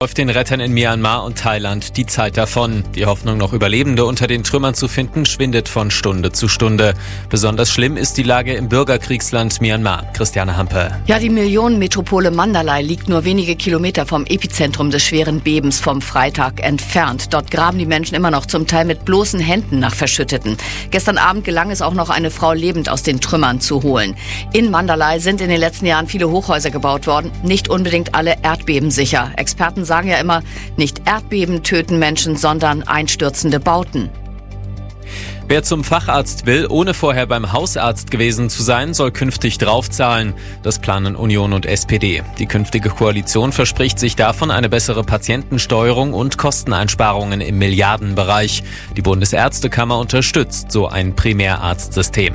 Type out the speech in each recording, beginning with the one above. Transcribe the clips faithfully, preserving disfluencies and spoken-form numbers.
läuft den Rettern in Myanmar und Thailand die Zeit davon. Die Hoffnung, noch Überlebende unter den Trümmern zu finden, schwindet von Stunde zu Stunde. Besonders schlimm ist die Lage im Bürgerkriegsland Myanmar. Christiane Hampe. Ja, die Millionenmetropole Mandalay liegt nur wenige Kilometer vom Epizentrum des schweren Bebens vom Freitag entfernt. Dort graben die Menschen immer noch zum Teil mit bloßen Händen nach Verschütteten. Gestern Abend gelang es auch noch, eine Frau lebend aus den Trümmern zu holen. In Mandalay sind in den letzten Jahren viele Hochhäuser gebaut worden, nicht unbedingt alle erdbebensicher. Experten sagen ja immer, nicht Erdbeben töten Menschen, sondern einstürzende Bauten. Wer zum Facharzt will, ohne vorher beim Hausarzt gewesen zu sein, soll künftig draufzahlen. Das planen Union und S P D. Die künftige Koalition verspricht sich davon eine bessere Patientensteuerung und Kosteneinsparungen im Milliardenbereich. Die Bundesärztekammer unterstützt so ein Primärarztsystem.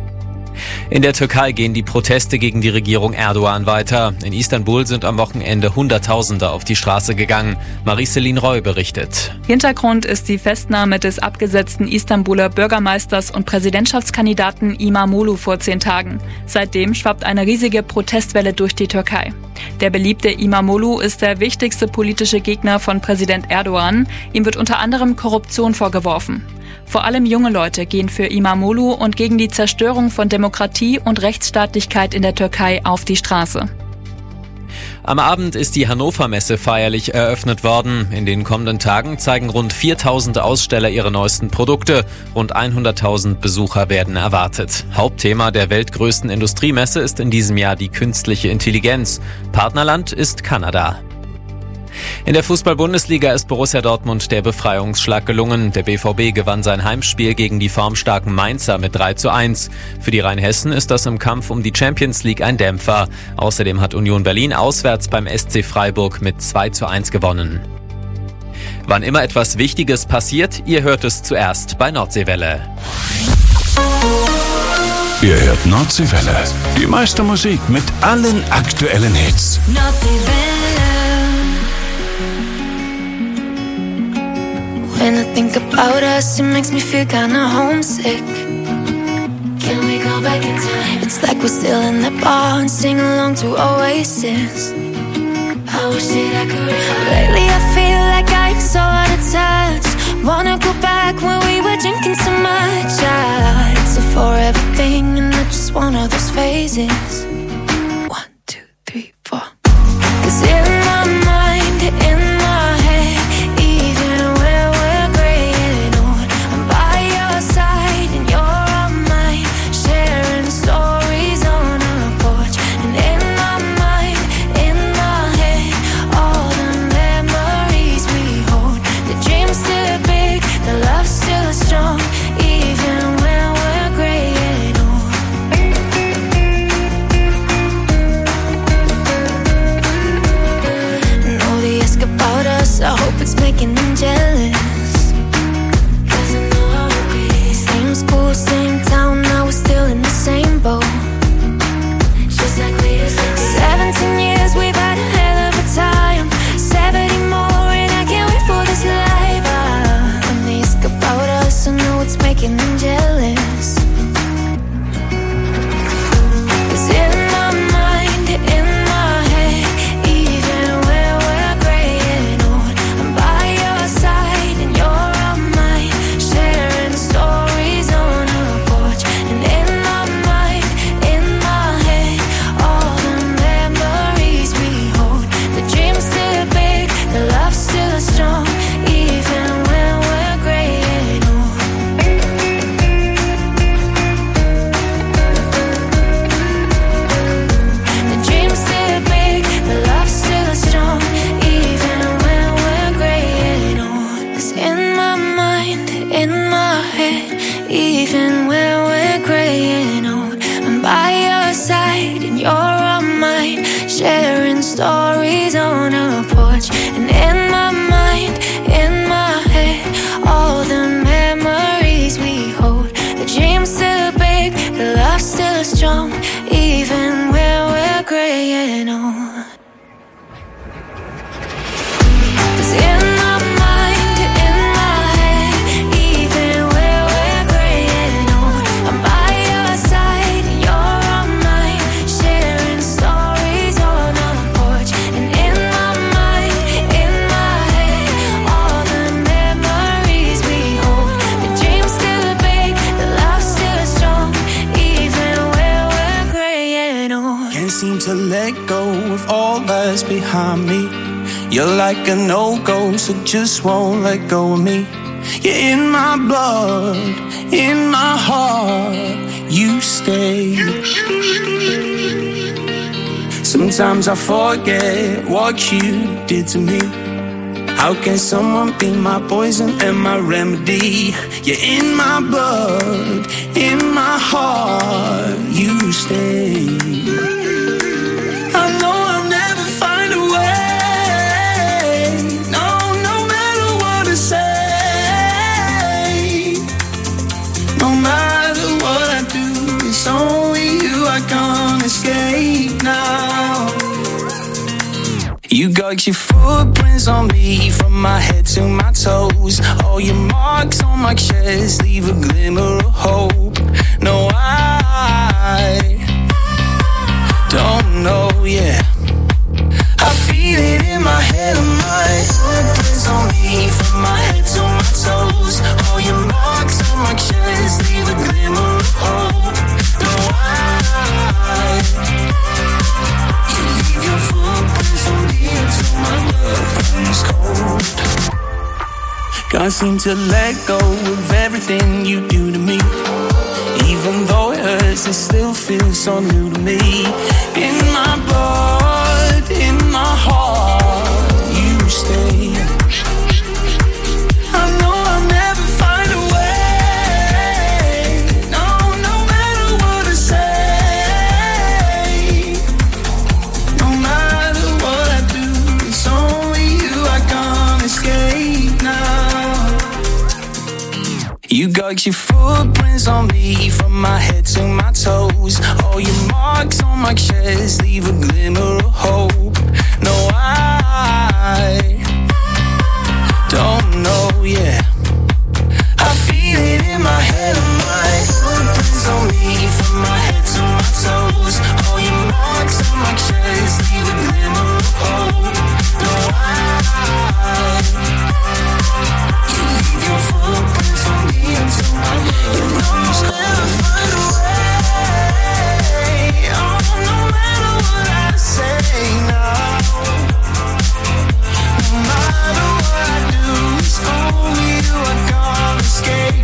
In der Türkei gehen die Proteste gegen die Regierung Erdogan weiter. In Istanbul sind am Wochenende Hunderttausende auf die Straße gegangen. Marie-Céline Roy berichtet. Hintergrund ist die Festnahme des abgesetzten Istanbuler Bürgermeisters und Präsidentschaftskandidaten İmamoğlu vor zehn Tagen. Seitdem schwappt eine riesige Protestwelle durch die Türkei. Der beliebte İmamoğlu ist der wichtigste politische Gegner von Präsident Erdogan. Ihm wird unter anderem Korruption vorgeworfen. Vor allem junge Leute gehen für İmamoğlu und gegen die Zerstörung von Demokratie und Rechtsstaatlichkeit in der Türkei auf die Straße. Am Abend ist die Hannover Messe feierlich eröffnet worden. In den kommenden Tagen zeigen rund viertausend Aussteller ihre neuesten Produkte. Rund hunderttausend Besucher werden erwartet. Hauptthema der weltgrößten Industriemesse ist in diesem Jahr die künstliche Intelligenz. Partnerland ist Kanada. In der Fußball-Bundesliga ist Borussia Dortmund der Befreiungsschlag gelungen. Der B V B gewann sein Heimspiel gegen die formstarken Mainzer mit drei zu eins. Für die Rheinhessen ist das im Kampf um die Champions League ein Dämpfer. Außerdem hat Union Berlin auswärts beim S C Freiburg mit zwei zu eins gewonnen. Wann immer etwas Wichtiges passiert, ihr hört es zuerst bei Nordseewelle. Ihr hört Nordseewelle. Die meiste Musik mit allen aktuellen Hits. Nordseewelle. When I think about us, it makes me feel kinda homesick. Can we go back in time? It's like we're still in that bar and sing along to Oasis. I wish that I could. Lately I feel like I'm so out of touch. Wanna go back when we were drinking so much. Ah, it's a forever thing and not just one of those phases. One, two, three, four. 'Cause in my mind, in my head, even when we're graying old, I'm by your side and you're on mine, sharing stories on our porch. And in my mind, in my head, all the memories we hold. The dream's still big, the love's still strong, even when we're graying old. Know they ask about us, I hope it's making them jealous. 'Cause I know I will be. Same school, same town, now we're still in the same boat. Just like we used to be. Seventeen years, we've had a hell of a time. Seventy more, and I can't wait for this life. Ah, when they ask about us, I know it's making them jealous. 'Cause in my mind, in my head, even when we're graying old, I'm by your side. behind me. You're like a no-go, so just won't let go of me. You're in my blood, in my heart, you stay. Sometimes I forget what you did to me. How can someone be my poison and my remedy? You're in my blood, in my heart, you stay. I know I'll never find a way. No, no matter what I say. No matter what I do, it's only you I can't escape now. You got your footprints on me from my head to my toes. All your marks on my chest leave a glimmer of hope. No, I don't know, yeah. I feel it in my head and my footprints on me from my head to my toes. All your marks on my chest leave a glimmer of hope. No, I you leave your footprints on me until my blood runs cold. Can't seem to let go of everything you do to me. Even though it hurts, it still feels so new to me. In my blood, in my heart, you stay. I know I'll never find a way. No, no matter what I say. No matter what I do, it's only you I can't escape now. You got your footprints on me from my head to my toes. All your marks on my chest leave a glimmer of hope. No, I don't know, yeah. I feel it in my head and my footprints on me from my head to my toes. All your marks on my chest leave a glimmer of hope. No, I you leave your footprints on me until my blood runs cold. I'll never find a way. Oh, no matter what I say now. No matter what I do, it's only you I can't escape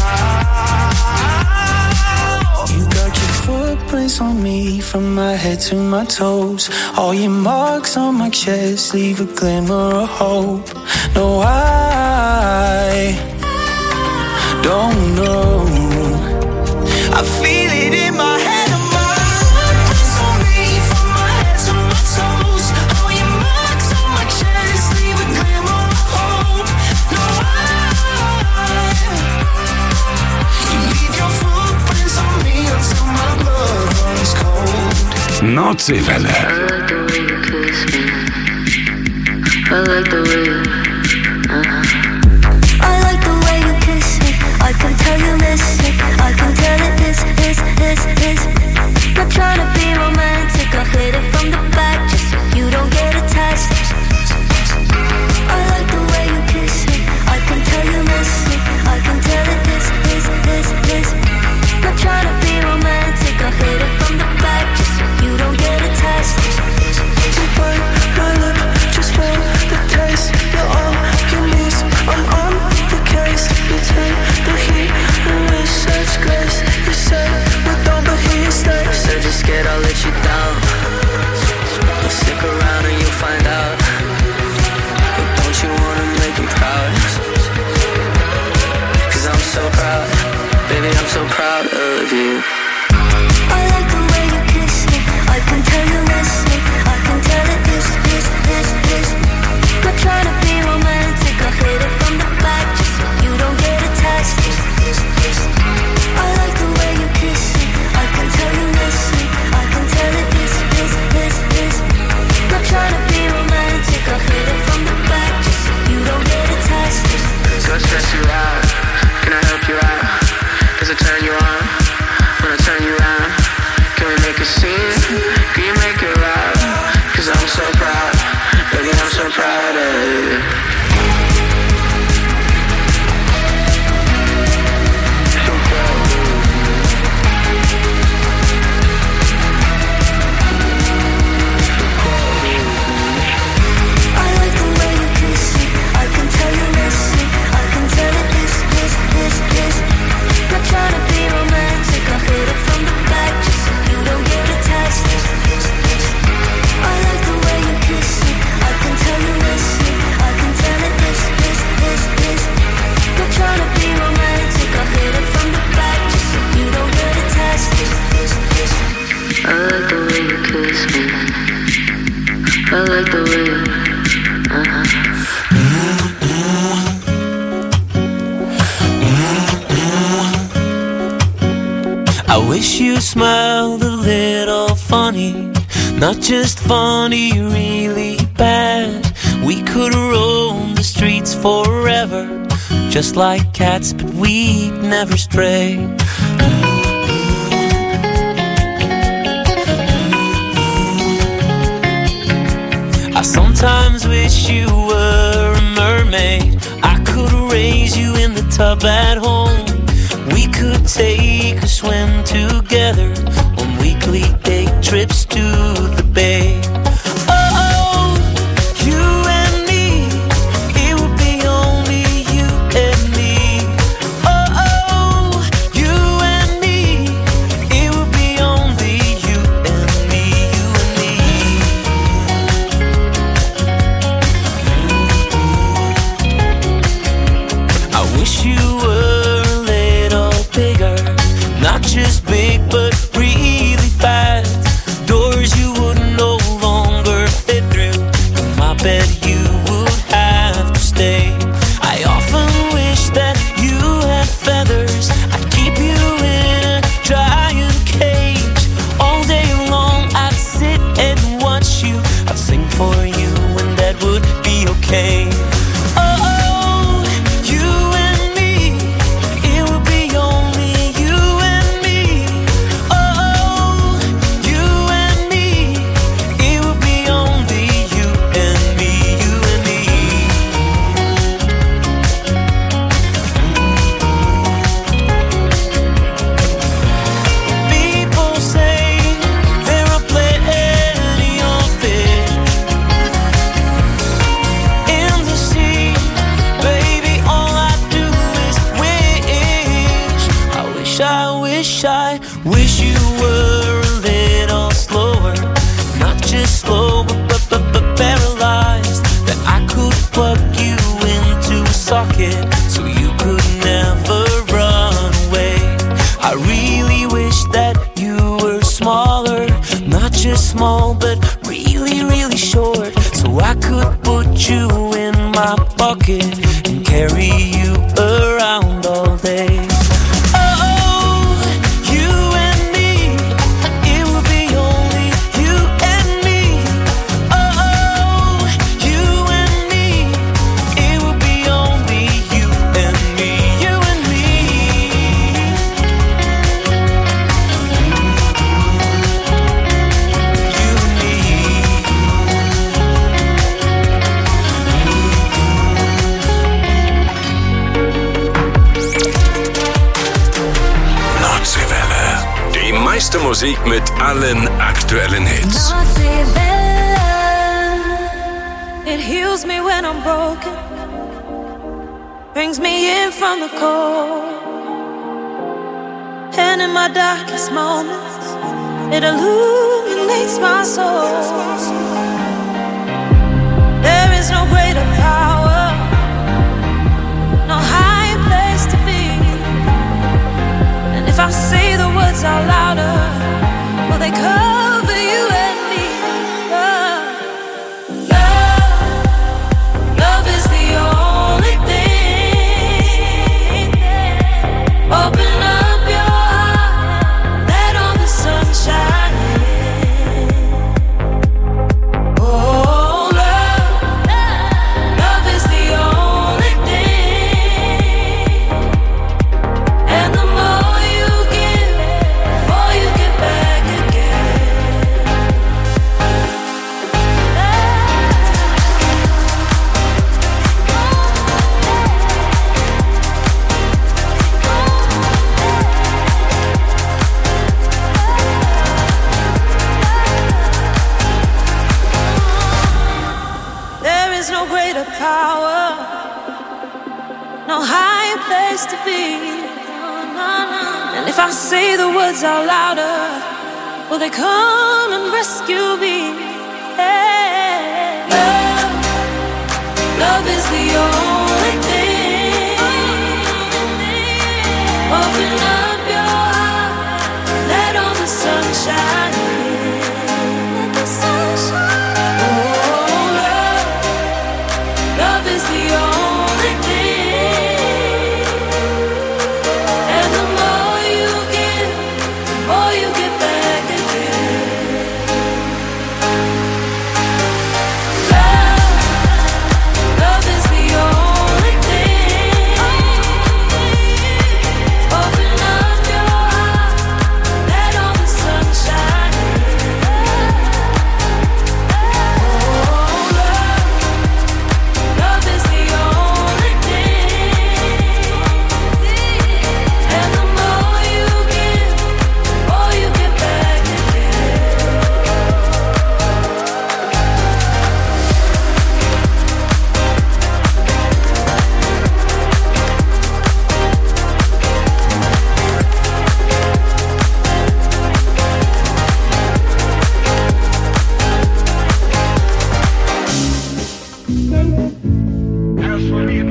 now. You got your footprints on me from my head to my toes. All your marks on my chest leave a glimmer of hope. No, I don't know. I feel it in my head and my footprints on me from my head to my toes. All your marks on my chest leave a glimmer of hope. No, I you leave your footprints on me until my blood runs cold. Nordseewelle. I like the way you uh-huh. I like the way you kiss me. I can tell you miss it. I can tell it is, is, is, is. Not trying to be romantic. I hit it from the back just so you don't get attached. I like the way you kiss me. I can tell you miss it. I can tell it is, is, is, is. Not trying to be romantic. I hit it from the back just so you don't get attached. You bite my lip just for the taste. You're on your knees, I'm on the case. You take the heat and with such grace. You say we don't, but he stays. Said you're scared I'll let you down. Well, stick around and you'll find out. wish you smiled a little funny, not just funny, really bad. We could roam the streets forever, just like cats, but we'd never stray. I sometimes wish you were a mermaid. I could raise you in the tub at home. We could take a swim together on weekly day trips to the bay. Oh, you and me, it would be only you and me. Oh, you and me, it would be only you and me, you and me. I wish you were a little bigger, not just big but really fast. Doors you would no longer fit through, and I bet you would have to stay. I often wish that you had feathers. I'd keep you in a giant cage. All day long I'd sit and watch you. I'd sing for you and that would be okay. Oh, you and me, it would be only you and me. Oh, you and me, it would be only you and me, you and me. People say there are plenty of fish in the sea. Baby, all I do is wish. I wish, I wish, I wish you were a little slower, not just slow, but, but, but, but paralyzed. That I could plug you into a socket so you could never run away. I really wish that you were smaller, not just small, but really, really short, so I could put you in my pocket and carry you around all day. Oh, you and me, it would be only you and me. Oh, you and me, it would be only you and me, you and me. You and me. Nordseewelle. Die meiste Musik mit allen aktuellen Hits. It heals me when I'm broken, brings me in from the cold, and in my darkest moments, it illuminates my soul. There is no greater power, no higher place to be, and if I say the words out louder, will they cover you and me? Love, love, love is the only thing. Open up your heart, let all the sun shine in. Oh, love, love is the only thing. And the more you give, the more you get back again. There is no greater power, no higher place to be. And if I say the words out louder, will they come and rescue me? Hey. Love, love is the only thing. Open up your heart, let all the sun shine in. Let the sun shine. Oh, love, love is the only thing. And the more you give, the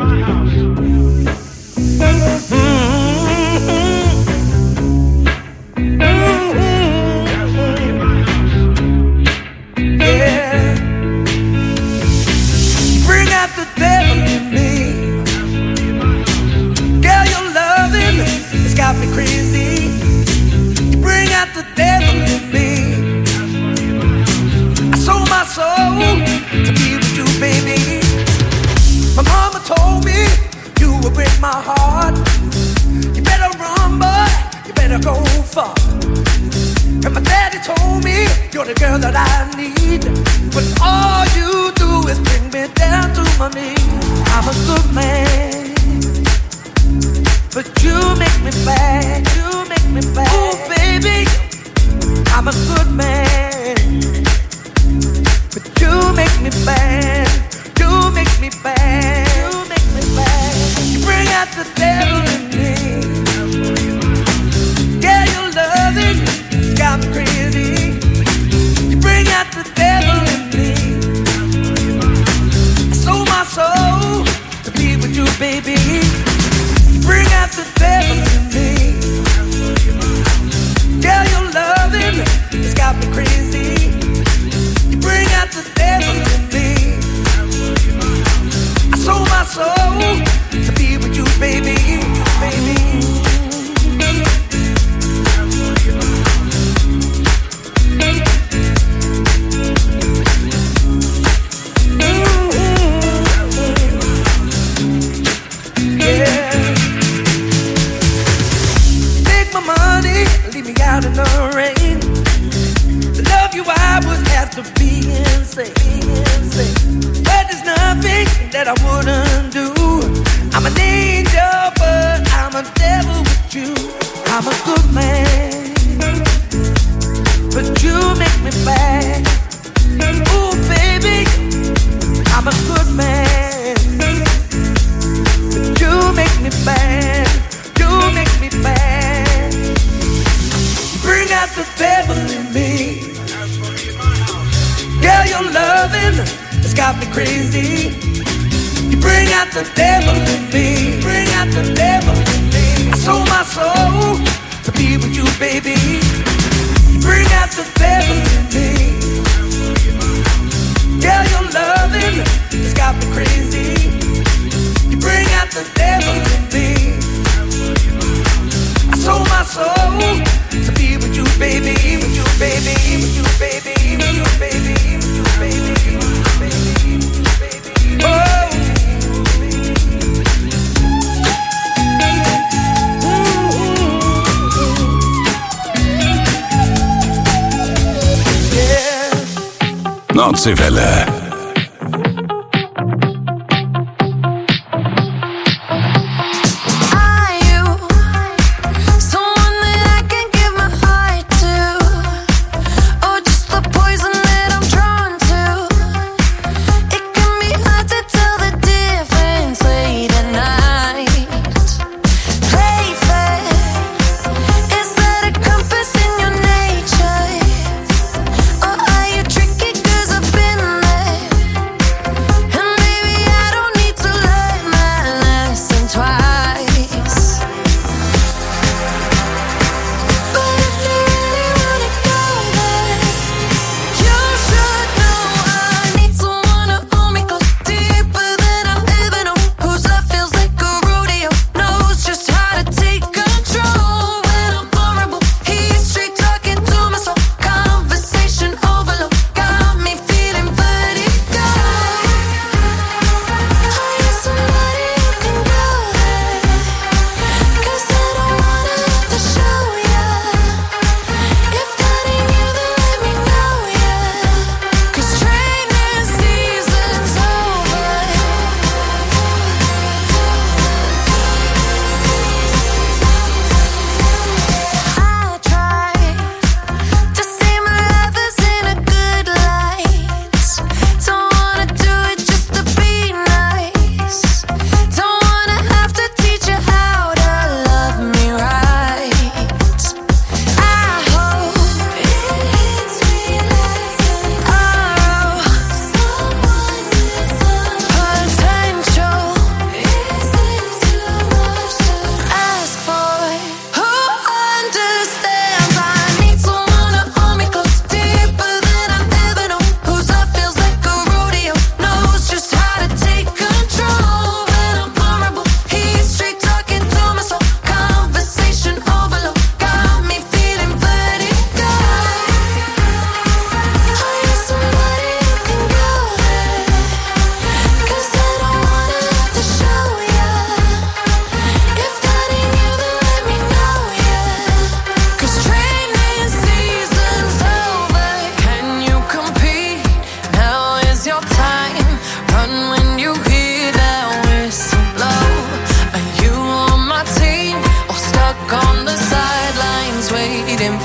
Nordseewelle. Or are you tricky? 'Cause I've been there.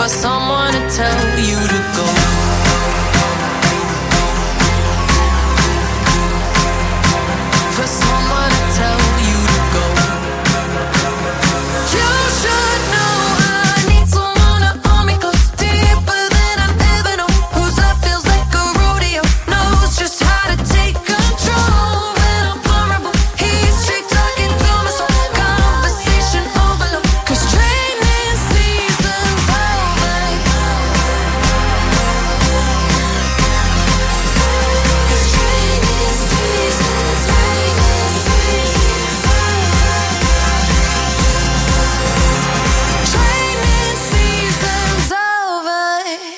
for someone to tell you to go. For someone to tell you to go. You should know I need someone to hold me close, deeper than I've ever known. Whose love feels like a rodeo, knows just how to take control. When I'm vulnerable, he's straight talking to my soul. Conversation overload, 'cause training season's over. 'Cause training season's, training season's Training season's over.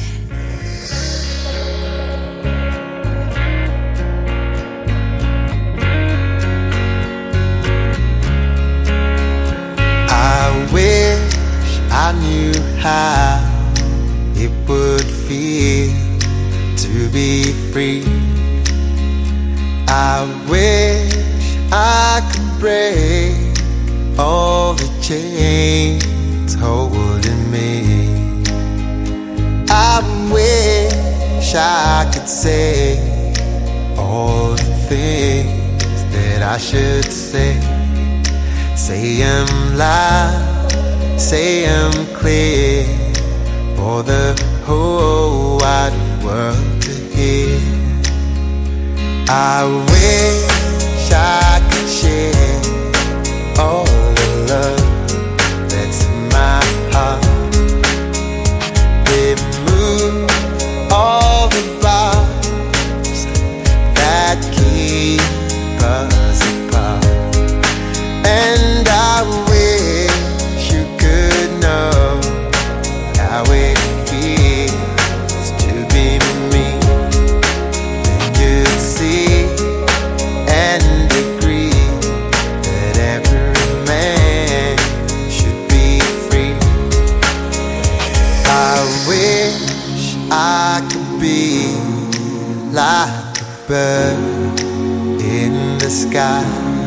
I wish I knew how it would feel to be free. I wish I could break all the chains holding me. I wish I could say all the things that I should say. Say 'em loud, say 'em clear, for the whole wide world to hear. I wish I could share all the love that's in my heart. Remove all the bars that keep us apart. And I wish you could know how it feels to be me. Then you'd see and agree that every man should be free. I wish I could be like a bird in the sky.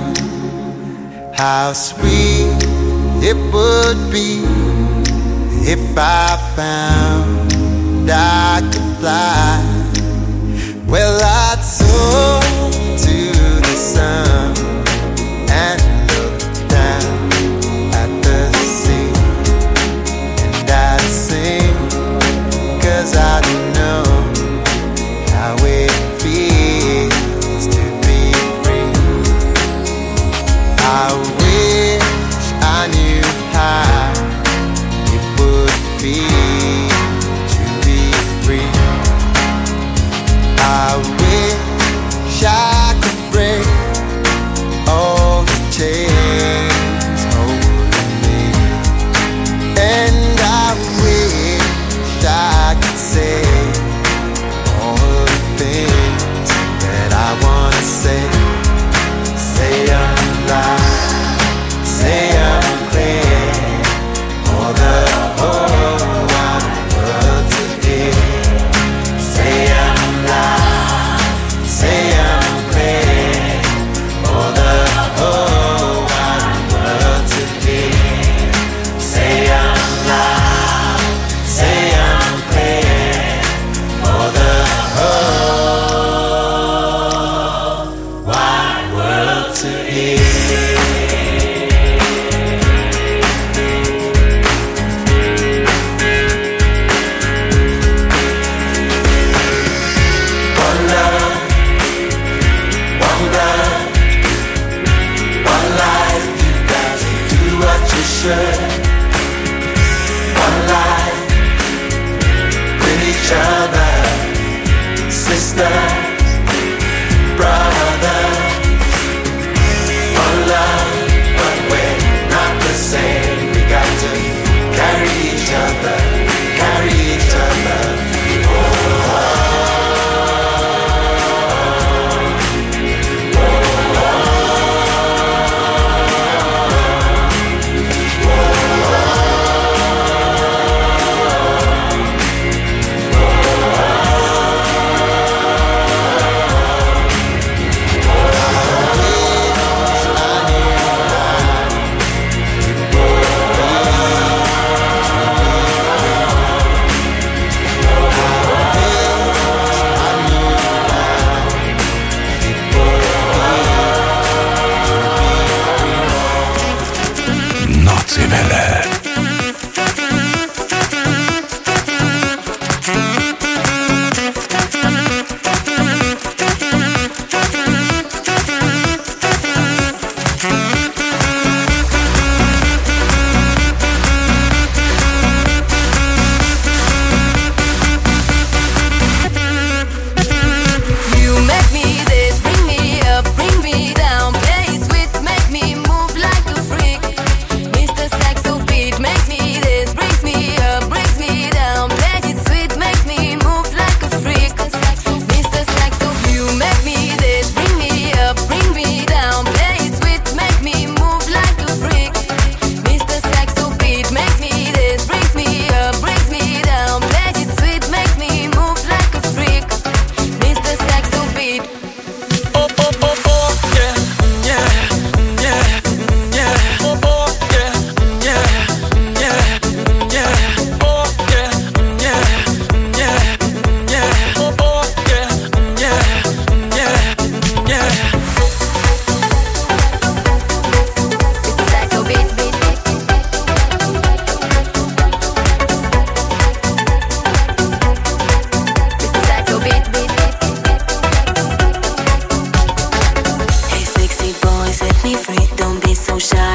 How sweet it would be if I found I could fly. Well, I'd soar to the sun and look down at the sea, and I'd sing, 'cause I know how it feels to be free. I wish I knew how it would feel to be free. I wish I could break all the chains holding me. And I wish I could say all the things that I wanna say. Say 'em loud, say 'em clear, for the whole wide world to hear. Say 'em loud, say 'em clear, for the whole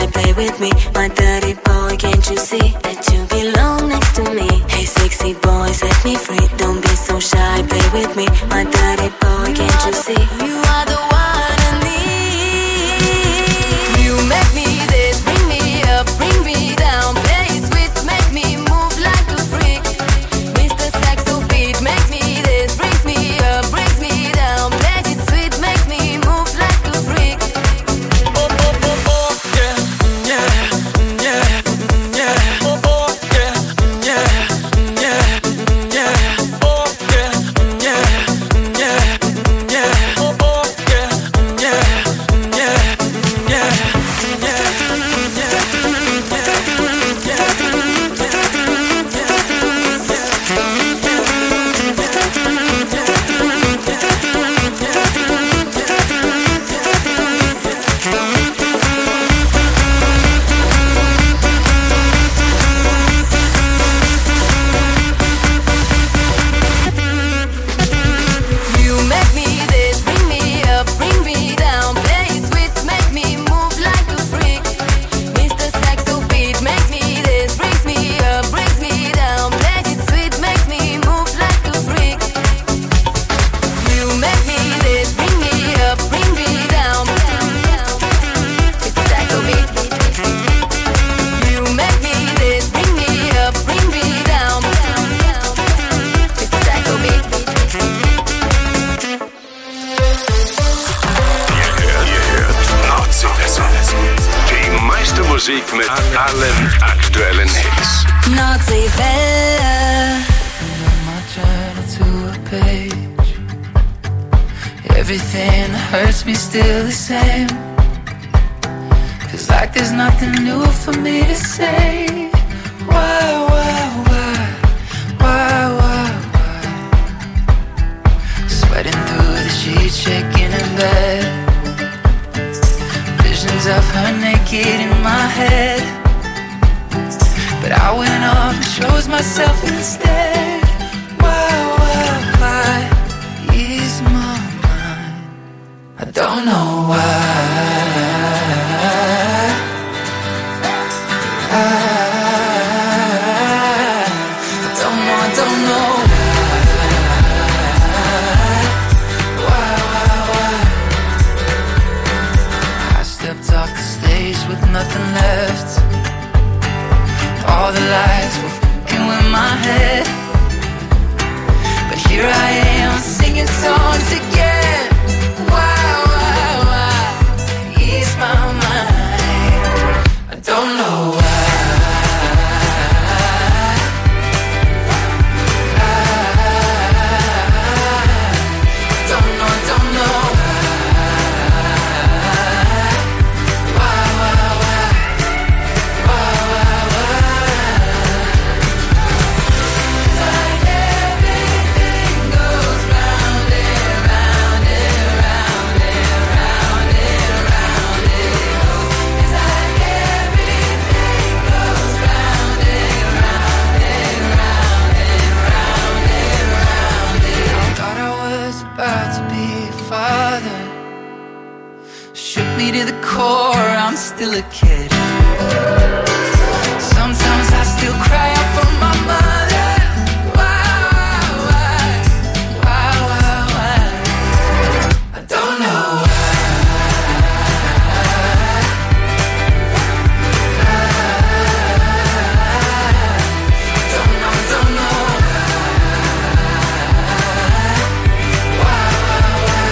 shy, play with me. My dirty boy, can't you see that you belong next to me? Hey sexy boy, set me free. Don't be so shy, play with me. My dirty boy, can't you see? You are the one I need. You make me this, bring me up, bring me down. Play it sweet, make me move like a freak. Mister Saxo beat makes me this, brings me up, brings me down. Play it sweet, makes me move like a freak. Oh, oh, oh, oh, yeah, yeah, yeah, yeah. Oh, oh, yeah, yeah, yeah, yeah. Oh, yeah, yeah, yeah, yeah. Oh, oh, yeah, yeah, yeah, yeah, You make me this, bring me up, bring me down. Play it sweet, make me move like a freak. Mister Saxo beat makes me this, brings me up, brings me down. Play it sweet, makes me move like a freak. You make me this, bring me up, bring me down. Mister Saxo beat. You make me this, bring me up, bring me down. Mister Saxo beat. Ihr hört Nordseewelle. Die meiste Musik mit allen aktuellen Hits. Nordseewelle. my journal to a page. Everything hurts me still the same. Feels like there's nothing new for me to say. Why, why, why, why, why, why? Sweating through the sheets, shaking in bed. Visions of her naked in my head. But I went off and chose myself instead. Why, why, why is my mind? I don't know why. I, I don't know, I don't know why. Why, why, why? I stepped off the stage with nothing left. All the lights were f***ing with my head. But here I am singing songs again. Why, why, why ease my mind? I don't know why. I don't know, I don't know why, why, why, why, why, why? Like everything goes round and round and round and round and round it goes. It's like everything goes round and round and round and round and round it. I thought I was about to be a father. Shook me to the core, I'm still a kid. Sometimes I still cry out for my mother. Why, why, why, why, why? I don't know why. I don't know, I don't know why, why, why,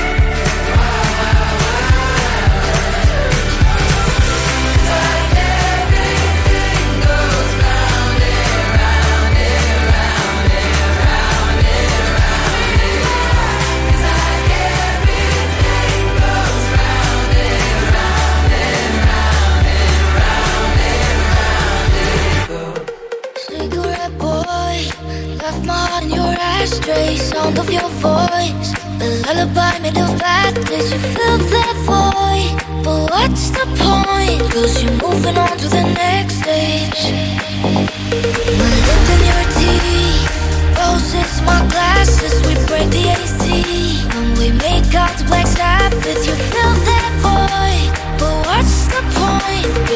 like everything goes round and round and round and round and round it. It's like everything goes round and round and round and round and round it goes. Cigarette boy, left my heart in your ashtray. Sound of your voice, the lullaby made of bad days. You fill that void, but what's the point? Cause you're moving on to the next stage. My lip in your teeth, roses, my glasses. We break the A C when we make out to Black Sabbath. You fill that void, but what's the point?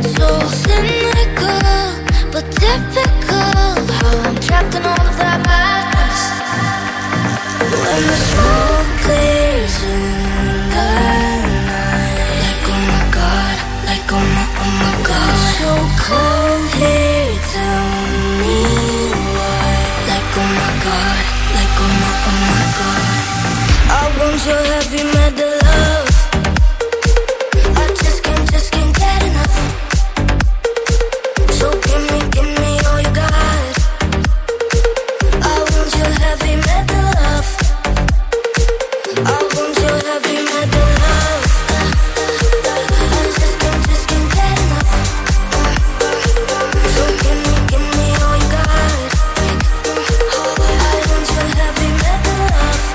It's so cynical, but typical. How I'm trapped in all of that madness. When the smoke clears in the night, like oh my god, like oh my, oh my god. It's so cold here, tell me why. Like oh my god, like oh my, oh my god. I want your heavy metal love. I just can't, just can't get enough. So give me, give me all you got. I want your heavy metal love. I want your heavy metal love. I just can't, just can't get enough. So give me, give me all you got. I want your heavy metal love.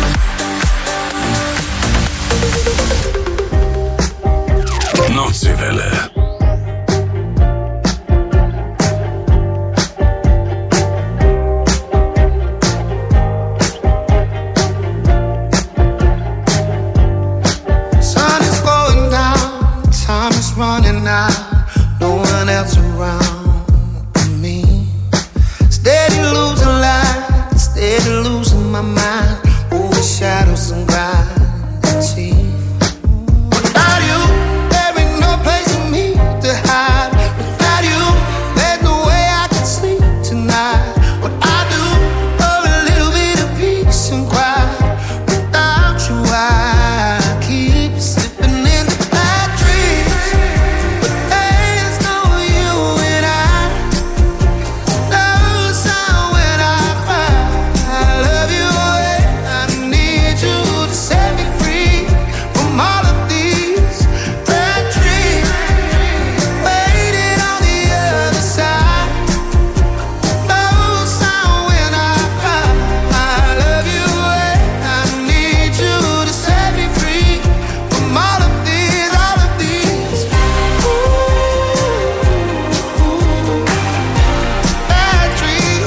Nordseewelle. Sun is going down, time is running out, no one else around me. Steady losing light, steady losing my mind, over shadows and gravity. Without you, there ain't no place for me to hide. Without you, there's no way I can sleep tonight. What I do for a little bit of peace and quiet. Without you, I keep slipping into bad dreams. But there's no you and I. No sound when I cry. I love you and I need you to set me free from all of these bad dreams. Waiting on the other side. No sound when I cry. I love you and I need you to set me free from all of these, all of these bad dreams.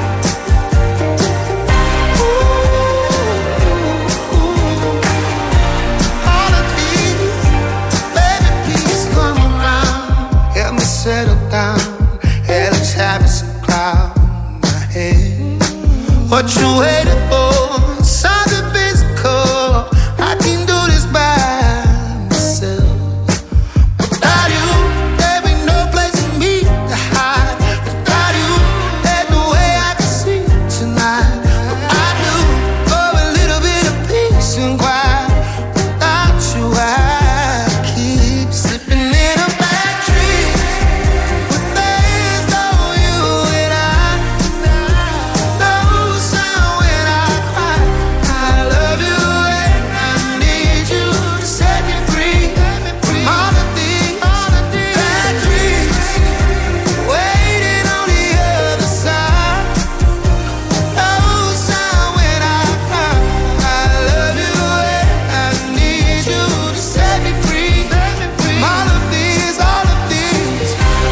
All of these, baby, please come around. Help me settle down. Hell is having some cloud in my head. What you waiting for? Something physical. I can do this by myself. Without you, there ain't no place for me to hide. Without you, there's no way I can sleep tonight. What I do for a little bit of peace and quiet. Without you, I keep slipping in a bad dream. But there's no you and I. No sound when I cry. I love you and I need you to set me free from all of these bad dreams. Waiting on the other side. No sound when I cry. I love you and I need you to set me free from all of these, all of these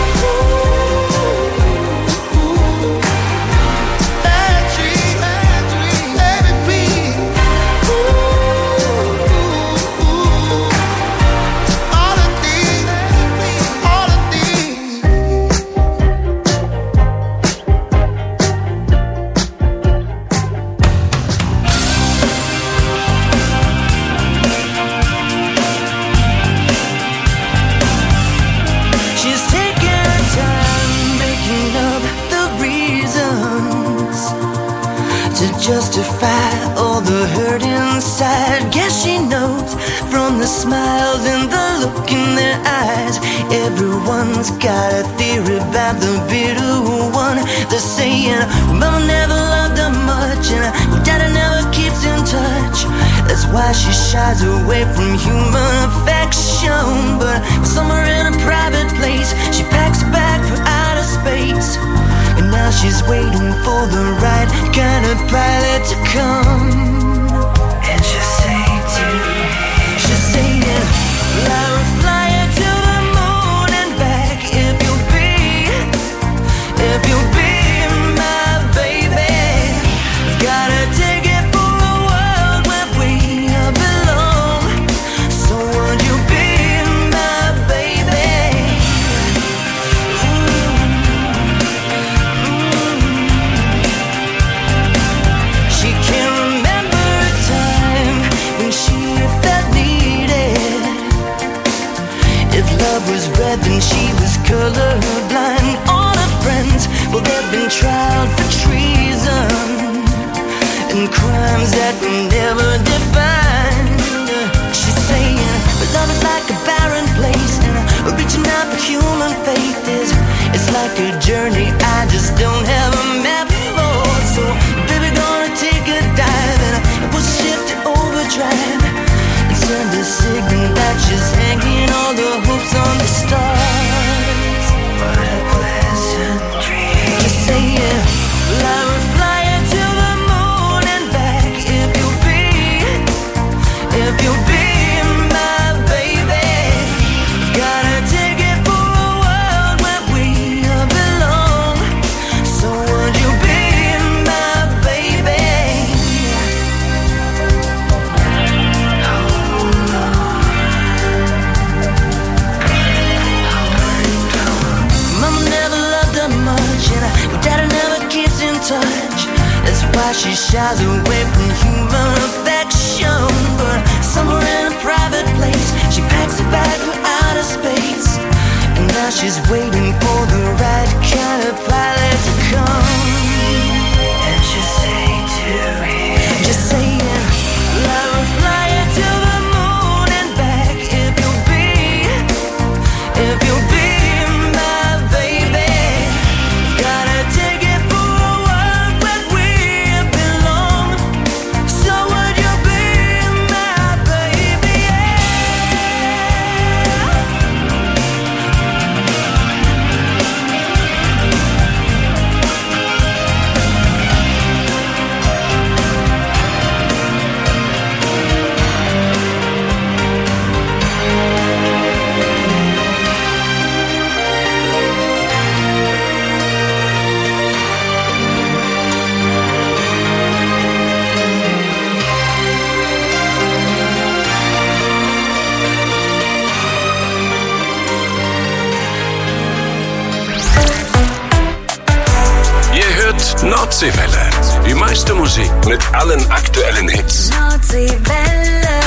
bad dreams. Baby, please. All of these, all of these. She's taking her time making up the reasons to justify all the hurt inside. Guess she knows from the smiles and the look in their eyes. Everyone's got a theory about the bitter one. They're saying, Mama never loved her much, and her daddy never keeps in touch. That's why she shies away from human affection. But somewhere in a private place, she packs a bag for outer space. And now she's waiting for the right kind of pilot to come. And she'll say to me, she'll say, fly, fly to the moon and back if you'll be, if you'll be my baby. Gotta take it for a world where we belong. So would you be my baby? love was red, then she was colorblind. All her friends, well, they've been tried for treason and crimes that were never defined. She's saying, but love is like a barren place, and reaching out for human faith is, it's like a journey I just don't have a map for. So, baby, gonna take a dive and put shift to overdrive and send a signal that she's hanging all the hopes on the stars. What a pleasant dream. Just say it, well, I will fly you to the moon and back if you'll be, if you'll be my baby. Gotta take it for a world where we belong. So would you be my baby? Mama never loved her much, and her daddy never keeps in touch. That's why she shies away from human affection. But somewhere in a private place, she packs a bag for outer space, and now she's waiting for the right kind of pilot to come. And she'll say to him, just saying, I will fly you to the moon and back if you'll be, if you'll be my baby. Gotta take it for a world where we belong. So would you be my baby? Ihr hört Nordseewelle. Die meiste Musik mit allen aktuellen Hits. Nordseewelle.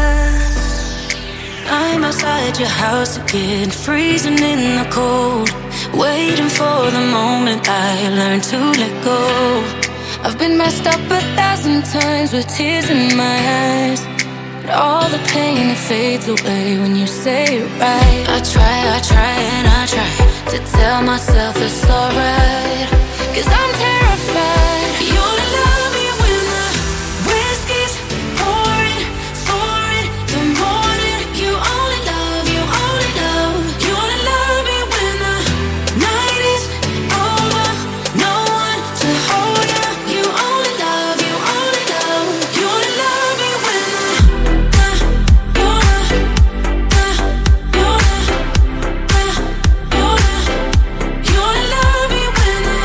I'm outside your house again, freezing in the cold, waiting for the moment I learn to let go. I've been messed up a thousand times with tears in my eyes, but all the pain, it fades away when you say it right. I try, I try and I try to tell myself it's alright, 'cause I'm terrified. You only love me when the whiskey's pouring, pouring the morning. You only love, you only love, you only love me when the night is over. No one to hold you. You only love, you only love, you only love me when the uh, you uh, uh, you uh, uh, you uh, you only love me when the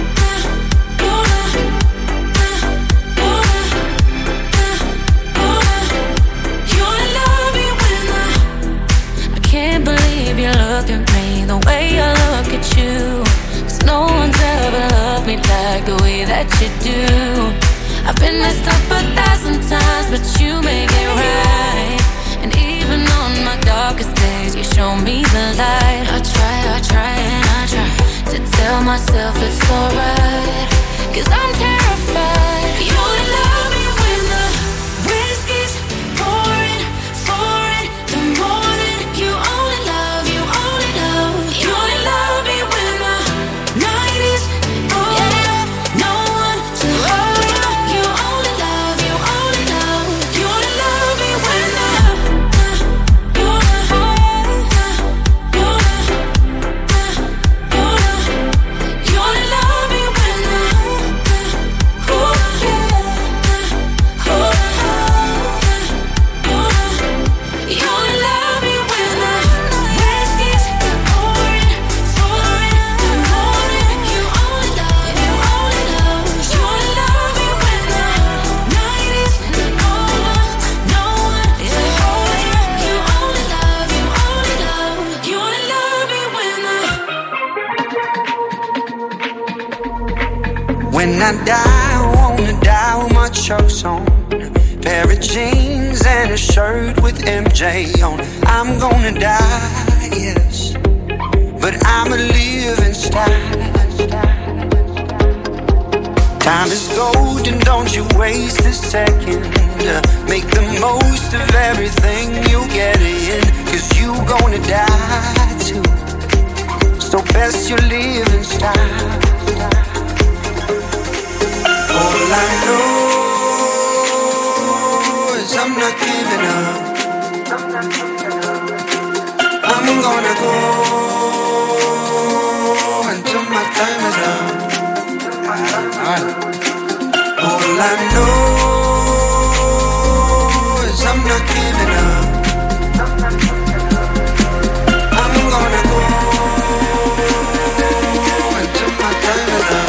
look at me the way I look at you, 'cause no one's ever loved me like the way that you do. I've been messed up a thousand times, but you make it right. And even on my darkest days, you show me the light. I try, I try and I try to tell myself it's alright, 'cause I'm terrified. You only love me when the whiskey's pouring, pouring the morning. You only love, you only love, you only love me when the night is over. No one to hold you. You only love, you only love, you only love me when the you you you only love me when the you only love me when the whiskey's pouring, pouring the morning. You only love, you only love, you only love me when the night is over. No one to hold you. You only love, you only love, you only love me when the When I die, I wanna die with my Chucks on, pair of jeans and a shirt with M J on. I'm gonna die, yeah. don't you waste a second. uh, Make the most of everything you get in, cause you gonna die too. So best you live in style. All I know is I'm not giving up. I'm gonna go until my time is up. All I know is I'm not giving up. I'm gonna go until my time is up.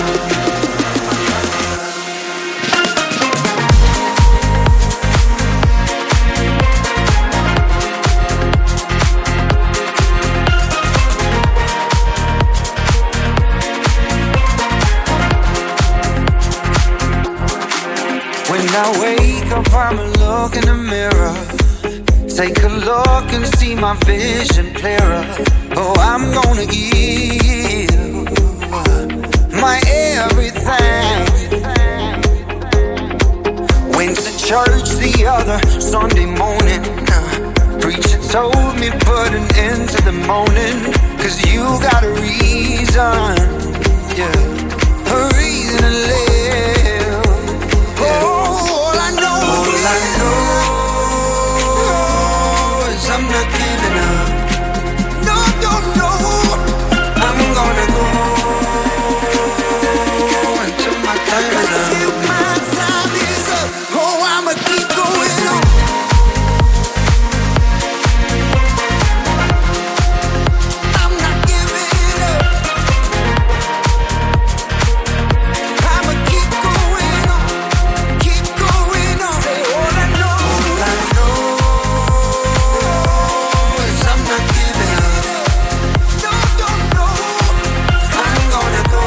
When I wake up, I'ma look in the mirror. Take a look and see my vision clearer. Oh, I'm gonna give my everything. Went to church the other Sunday morning. Preacher told me put an end to the moaning, cause you got a reason, yeah, a reason to live. All I know, all I know is I'm not giving up. No, no, no. I'm gonna go until my time is up. Until my time is up. Oh, I'ma keep going on. I'm not giving up. I'ma keep going on. Keep going on. Say all I know. All I know is I'm not giving up. No, no, no. I'm gonna go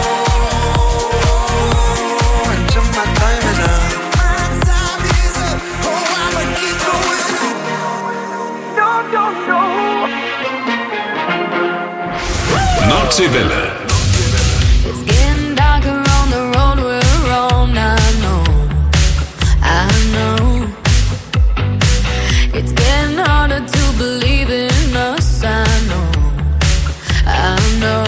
until my time is up. My time is up. Oh, I'ma keep going on. No, no, no. Nordseewelle. It's getting darker on the road we're on. I know, I know. It's getting harder to believe in us. I know, I know.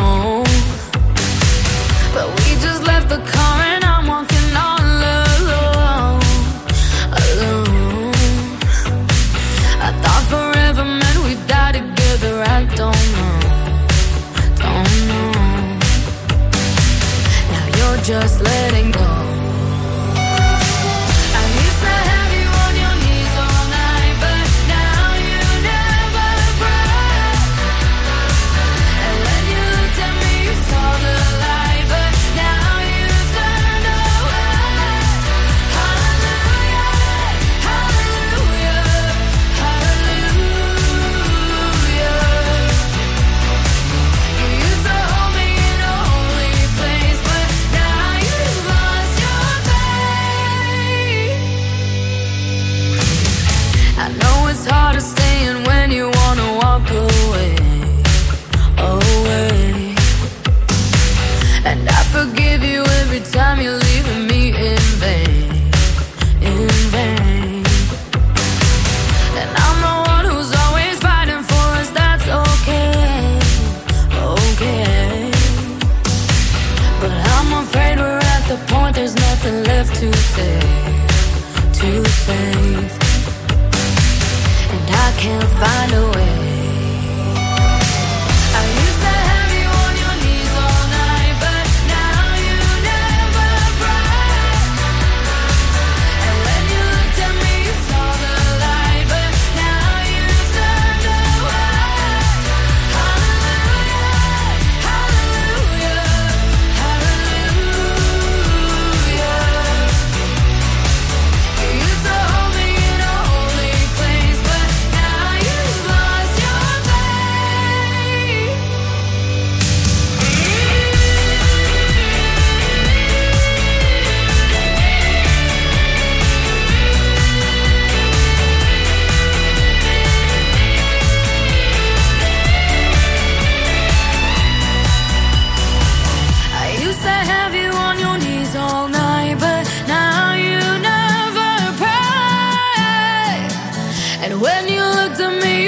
But we just left the car and I'm walking all alone, alone. I thought forever meant we'd die together. I don't know, don't know. Now you're just letting go. I used to have you on your knees all night, but now you never cry. And when you looked at me, you saw the light, but now you turned away. Hallelujah, hallelujah, hallelujah. You used to hold me in a holy place, but now you've lost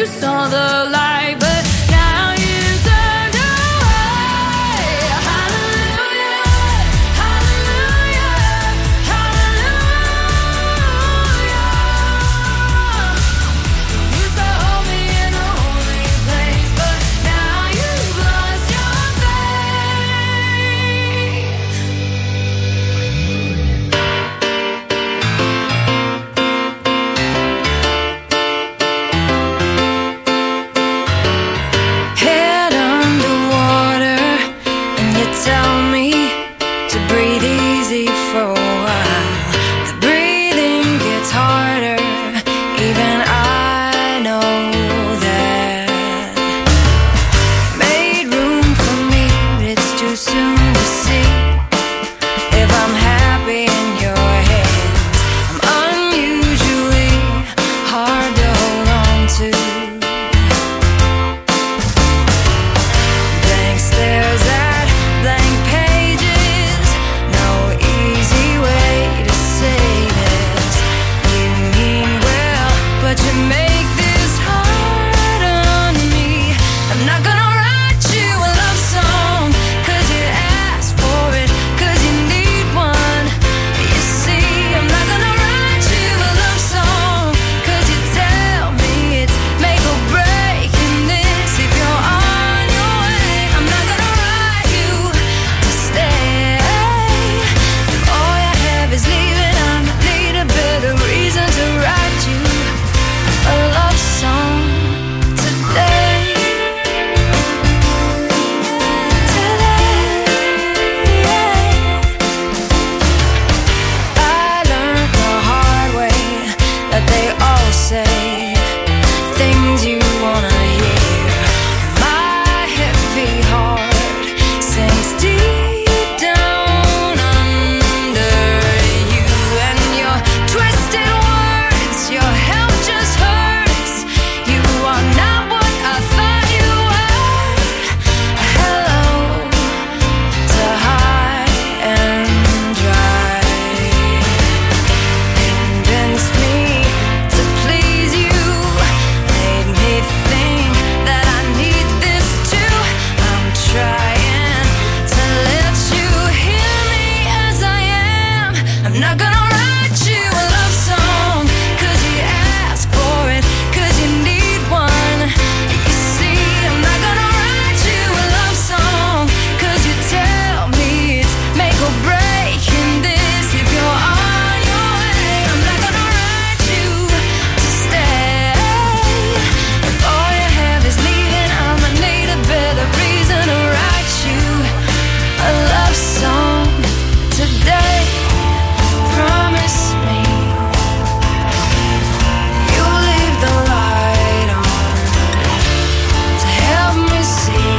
saw the light, but now you turned away. Hallelujah, hallelujah, hallelujah. You used to hold me in a holy place, but now you've lost your faith. Head underwater, and you tell me to breathe easy for a while. The breathing gets harder, even I know that. Made room for me, but it's too soon to see if I'm happy in your hands. I'm unusually hard to hold on to. Blank stares at blank pages. No easy way to say this. You mean well, but you make this hard on me. I'm not gonna write you a love song, 'cause you asked for it, 'cause you need one. You see, I'm not gonna write you a love song, 'cause you tell me it's make or break in this. If you're on your way, I'm not gonna write you to stay. If all you have is leaving, I need a better reason to write you a love song today. Today, I learned the hard way that they all say things you wanna hear. My heavy heart sinks deep down under you, and your twisted words, your help just hurts. You are not what I thought you were. Hello to high and dry. Convinced me to please you, made me think that I need this too. I'm trying to let you hear me as I am. I'm not gonna write you a love song, 'cause you ask for it, 'cause you need one. You see, I'm not gonna write you a love song, 'cause you tell me it's make or break in this. If you're on your way, I'm not gonna write you to stay. If all you have is leaving, I'ma need a better reason to write you a love song today. Promise me you'll leave the light on to help me see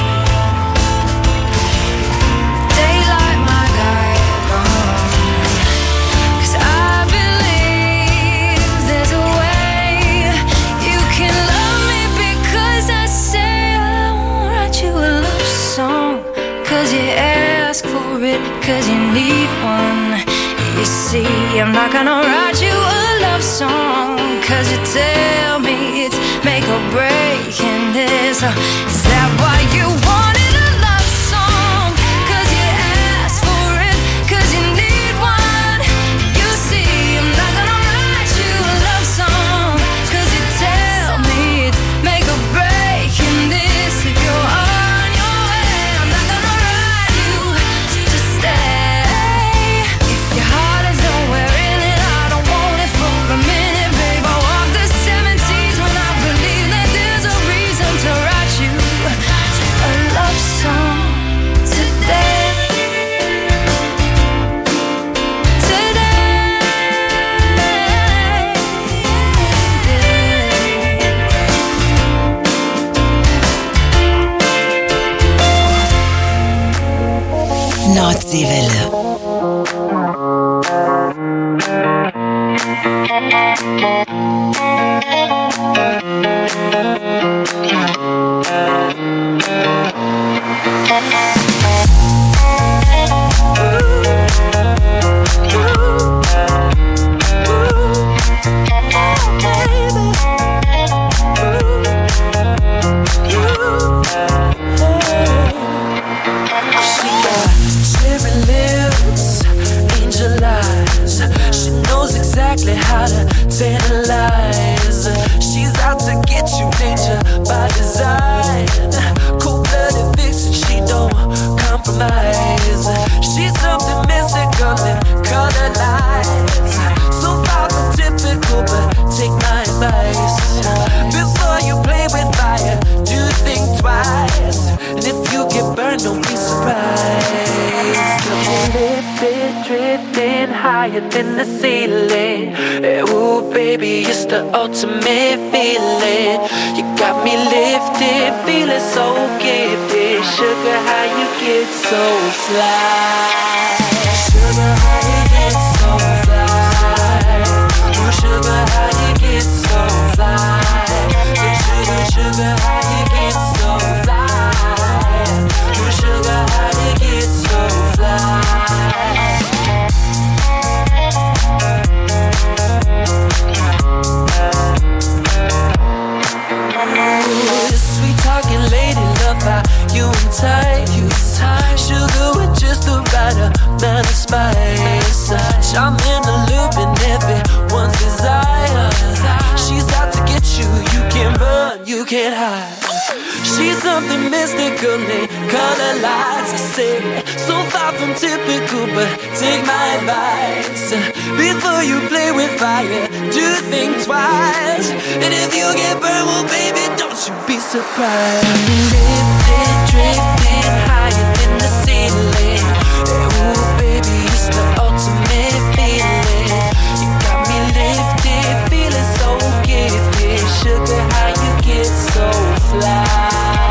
daylight, my guide on. 'Cause I believe there's a way you can love me, because I say I won't write you a love song, 'cause you ask for it, 'cause you need one. You see, I'm not gonna write you a love song, 'cause you tell me it's make or break in this. Uh, Is that why you wanted a love song? 'Cause you asked for it, 'cause you need one. You see, I'm not gonna write you a love song, 'cause you tell me it's make or break in this. If you're on your way, I'm not gonna write you to stay. If your heart is nowhere in it, I don't want it for a minute, babe. I walked the seventies when I believe that there's a reason to write you a love song today. Nordseewelle. Ooh, ooh, ooh, ooh, ooh, ooh. exactly how to tantalize. She's out to get you, danger by design. Cold-blooded vixen, she don't compromise. She's something mystical in color lights. So far from typical, but take my advice. Before you play with fire, do think twice. And if you get burned, don't be surprised. Lifted, drifting higher than the ceiling. Ooh, baby, it's the ultimate feeling. You got me lifted, feeling so gifted. Sugar, how you get so fly? Sugar, how you get so fly? Ooh, sugar, how you get so fly? Sugar, sugar, how you get so fly? Ooh, sugar, how you get so fly? Sweet talking lady, love how you and tight. Sugar with just the right amount of spice. I'm in the loop and everyone's desire. She's out to get you, you can't run, you can't hide. She's something mystical in color lights. I say, so far from typical, but take my advice. Before you play with fire, do think twice. And if you get burned, well baby, don't you be surprised. Lifted, drifting higher than the ceiling. Ooh baby, it's the ultimate feeling. You got me lifted, feeling so gifted. Sugar, how you get so fly?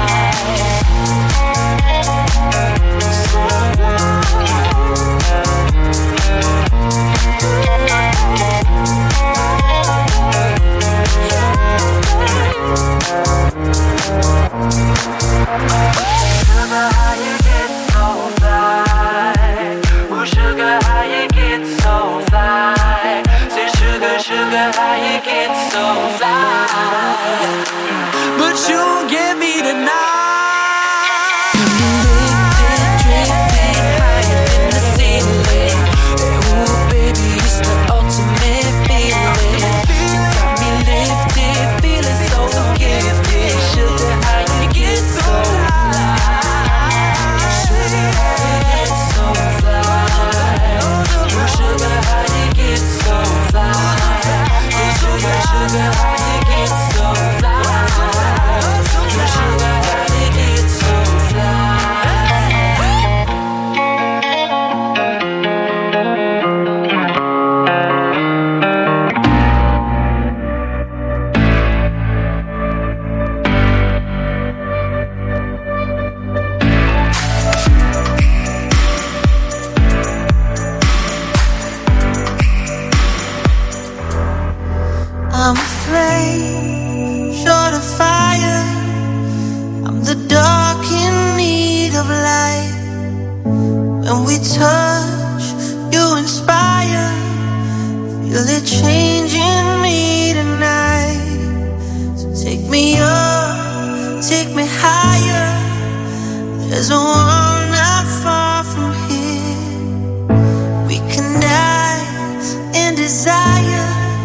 I'm a flame, short of fire. I'm the dark in need of light. When we touch, you inspire. Feel it changing me tonight. So take me up, take me higher. There's a world not far from here. We can dance in desire.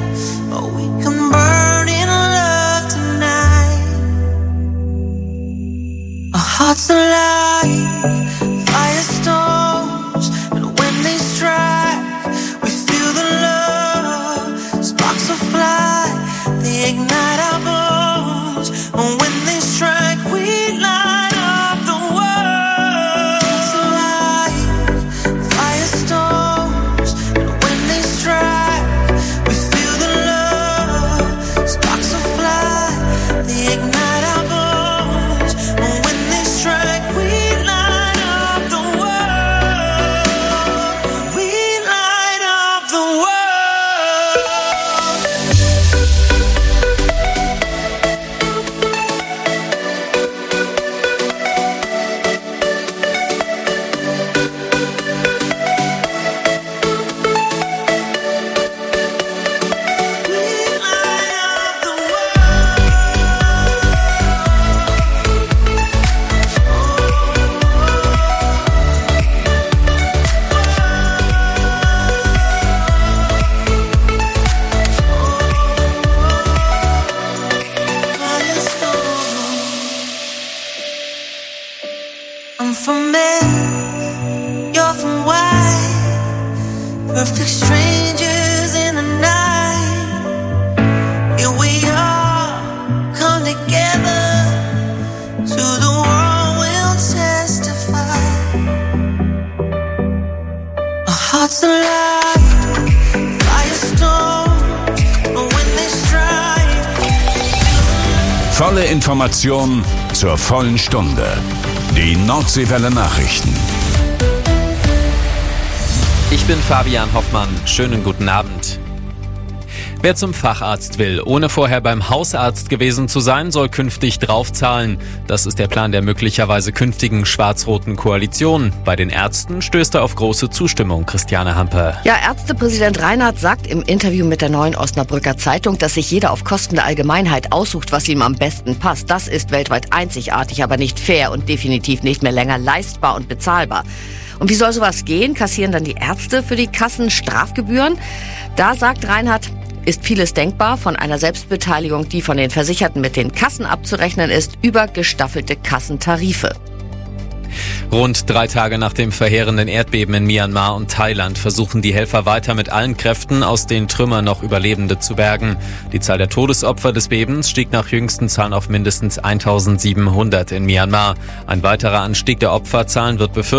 Hearts alive, firestones, and when they strike, we feel the love. Sparks will fly, they ignite our bones, and when they strike, we light up the world. Hearts alive, firestones, and when they strike, we feel the love. Sparks will fly, they ignite our bones, and when strike, we light I'm from men, you're from white. Perfect strangers in the night. Here we are, come together. To the world we'll testify. Our hearts alive, firestorms, but when they strike. Volle Information zur vollen Stunde. Die Nordseewelle Nachrichten. Ich bin Fabian Hoffmann. Schönen guten Abend. Wer zum Facharzt will, ohne vorher beim Hausarzt gewesen zu sein, soll künftig draufzahlen. Das ist der Plan der möglicherweise künftigen schwarz-roten Koalition. Bei den Ärzten stößt er auf große Zustimmung. Christiane Hampe. Ja, Ärztepräsident Reinhardt sagt im Interview mit der Neuen Osnabrücker Zeitung, dass sich jeder auf Kosten der Allgemeinheit aussucht, was ihm am besten passt. Das ist weltweit einzigartig, aber nicht fair und definitiv nicht mehr länger leistbar und bezahlbar. Und wie soll sowas gehen? Kassieren dann die Ärzte für die Kassen Strafgebühren? Da sagt Reinhardt, ist vieles denkbar, von einer Selbstbeteiligung, die von den Versicherten mit den Kassen abzurechnen ist, über gestaffelte Kassentarife. Rund drei Tage nach dem verheerenden Erdbeben in Myanmar und Thailand versuchen die Helfer weiter mit allen Kräften, aus den Trümmern noch Überlebende zu bergen. Die Zahl der Todesopfer des Bebens stieg nach jüngsten Zahlen auf mindestens eintausendsiebenhundert in Myanmar. Ein weiterer Anstieg der Opferzahlen wird befürchtet.